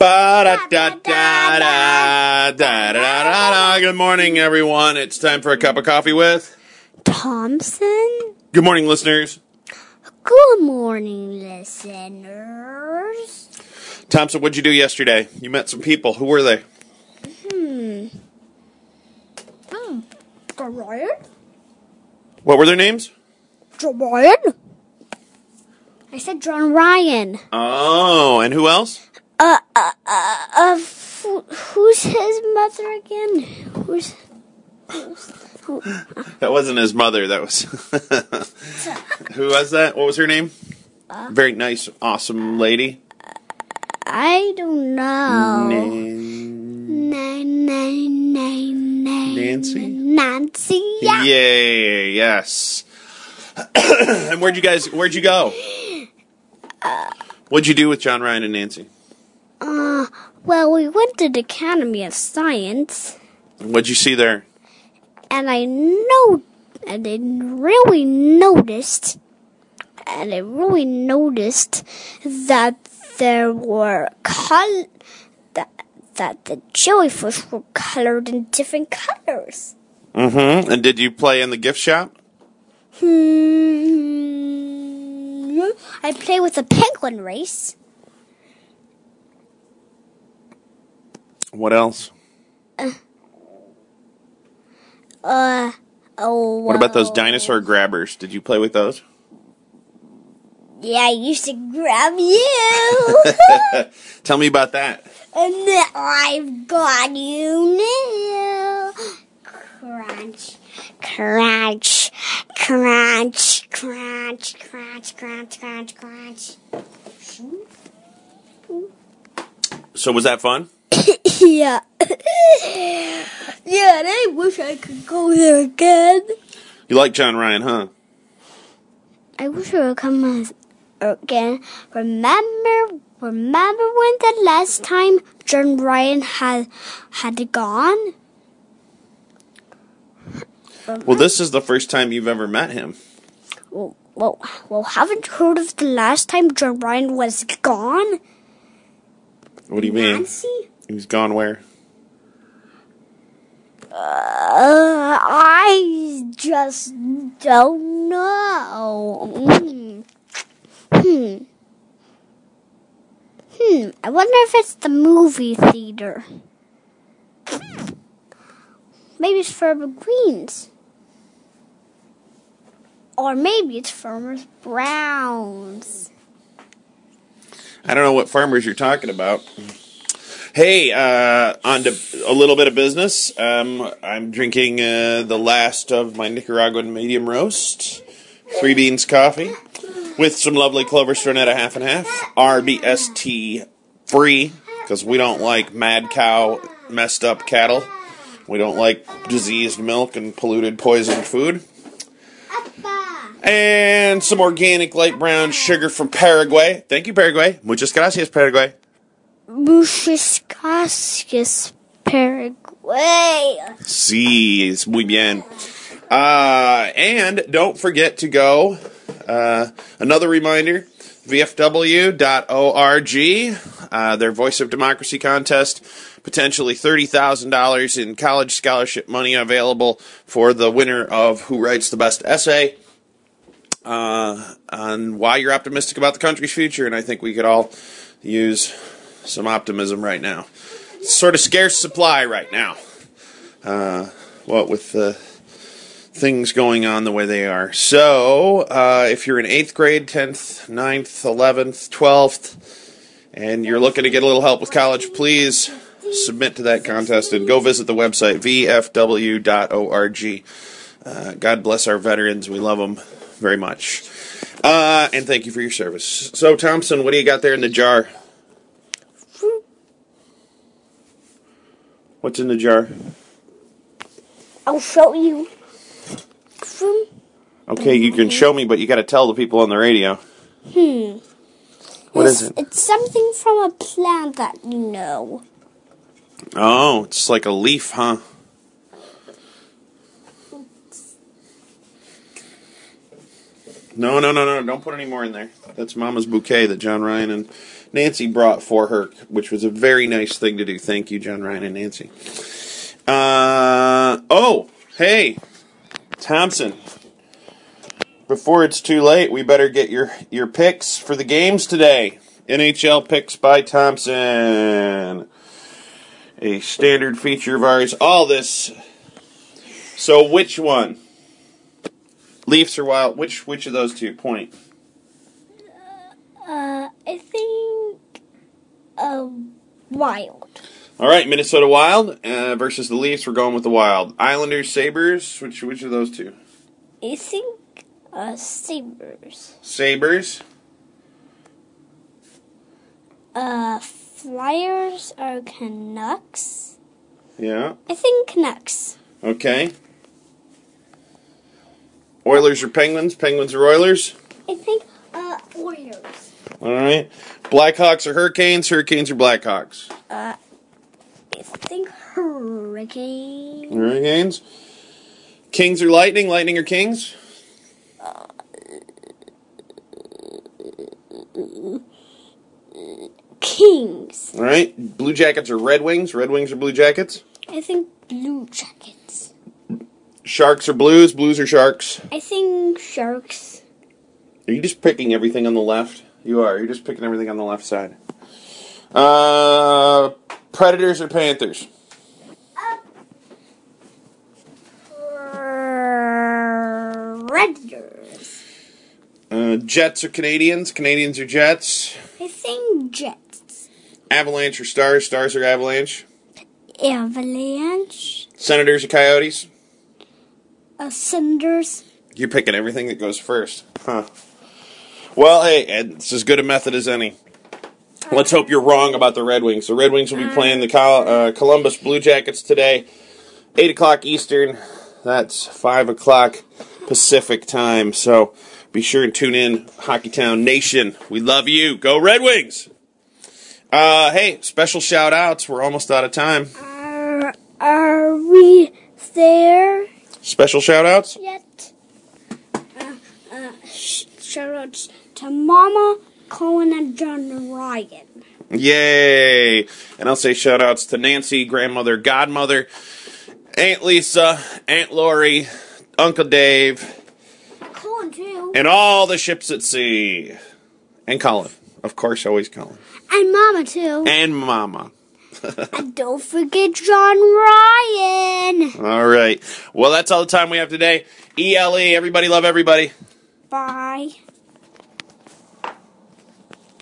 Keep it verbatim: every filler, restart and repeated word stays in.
Ba-da-da-da-da-da-da-da-da. Good morning, everyone. It's time for a cup of coffee with Thompson. Good morning, listeners. Good morning, listeners. Thompson, what'd you do yesterday? You met some people. Who were they? Hmm. Hmm. John Ryan? What were their names? John Ryan? I said John Ryan. Oh, and who else? Uh, uh, uh, uh who, who's his mother again? Who's, who's who? That wasn't his mother. That was... Who was that? What was her name? Uh, Very nice, awesome lady. I don't know. Nan- Nine, nine, nine, nine. Nancy? Nancy, yeah. Yay, yes. And where'd you guys, where'd you go? Uh, What'd you do with John Ryan and Nancy? Uh, well, we went to the Academy of Science. What'd you see there? And I know, and I really noticed, and I really noticed that there were col- that that the jellyfish were colored in different colors. Mm-hmm. And did you play in the gift shop? Hmm. I played with a penguin race. What else? Uh. Uh. Oh. What about those well. dinosaur grabbers? Did you play with those? Yeah, I used to grab you. Tell me about that. And now I've got you now. Crunch, crunch, crunch, crunch, crunch, crunch, crunch, crunch. So was that fun? Yeah. Yeah, and I wish I could go there again. You like John Ryan, huh? I wish I would come again. Remember, remember when the last time John Ryan had had gone? Remember? Well, this is the first time you've ever met him. Well, well, well, haven't you heard of the last time John Ryan was gone? What do you mean? Nancy? He was gone where? Uh, I just don't know. Hmm. Hmm. Hmm. I wonder if it's the movie theater. Maybe it's Farmer Green's. Or maybe it's Farmer Brown's. I don't know what farmers you're talking about. Hey, uh, on to a little bit of business. Um, I'm drinking uh, the last of my Nicaraguan medium roast, three beans coffee, with some lovely Clover Stronetta half and half, R B S T free, because we don't like mad cow, messed up cattle. We don't like diseased milk and polluted, poisoned food. And some organic light brown sugar from Paraguay. Thank you, Paraguay. Muchas gracias, Paraguay. Muchas gracias, Paraguay. Sí, es muy bien. Uh, and don't forget to go, uh, another reminder, V F W dot org, uh, their Voice of Democracy contest, potentially thirty thousand dollars in college scholarship money available for the winner of Who Writes the Best Essay, uh, on why you're optimistic about the country's future, and I think we could all use some optimism right now. It's sort of scarce supply right now. Uh, what with the things going on the way they are. So, uh, if you're in eighth grade, tenth, ninth, eleventh, twelfth, and you're looking to get a little help with college, please submit to that contest and go visit the website, V F W dot org. Uh, God bless our veterans. We love them very much. Uh, and thank you for your service. So, Thompson, what do you got there in the jar? What's in the jar? I'll show you. Okay, you can show me, but you got to tell the people on the radio. Hmm. What it's, is it? It's something from a plant that you know. Oh, it's like a leaf, huh? No, no, no, no. Don't put any more in there. That's Mama's bouquet that John Ryan and Nancy brought for her, which was a very nice thing to do. Thank you, John Ryan and Nancy. Uh, oh, hey, Thompson. Before it's too late, we better get your, your picks for the games today. N H L picks by Thompson. A standard feature of ours. All this. So which one? Leafs or Wild? Which which of those two? Point. Uh, I think uh, Wild. All right, Minnesota Wild uh, versus the Leafs. We're going with the Wild. Islanders, Sabres. Which which of those two? I think uh, Sabres. Sabres. Uh, Flyers or Canucks? Yeah. I think Canucks. Okay. Oilers or Penguins? Penguins or Oilers? I think uh, Oilers. All right. Blackhawks or Hurricanes? Hurricanes or Blackhawks? Uh, I think Hurricanes. Hurricanes. Kings or Lightning? Lightning or Kings? Uh, Kings. All right. Blue Jackets or Red Wings? Red Wings or Blue Jackets? I think Blue Jackets. Sharks or Blues? Blues or Sharks? I think Sharks. Are you just picking everything on the left? You are. You're just picking everything on the left side. Uh, Predators or Panthers? Predators. Uh, Jets or Canadians? Canadians or Jets? I think Jets. Avalanche or Stars? Stars or Avalanche? Avalanche. Senators or Coyotes? Uh, Senators. You're picking everything that goes first. Huh. Well, hey, Ed, it's as good a method as any. Let's hope you're wrong about the Red Wings. The Red Wings will be playing the Col- uh, Columbus Blue Jackets today. eight o'clock Eastern. That's five o'clock Pacific time. So be sure and tune in, Hockeytown Nation. We love you. Go Red Wings! Uh, hey, special shout-outs. We're almost out of time. Are, are we there Special shout-outs? yet? Uh, uh, sh- shout-outs to Mama, Colin, and John Ryan. Yay! And I'll say shout-outs to Nancy, grandmother, godmother, Aunt Lisa, Aunt Lori, Uncle Dave, Colin, too. and all the ships at sea. And Colin. Of course, always Colin. And Mama, too. And Mama. And don't forget John Ryan. All right. Well, that's all the time we have today. E L E, everybody love everybody. Bye.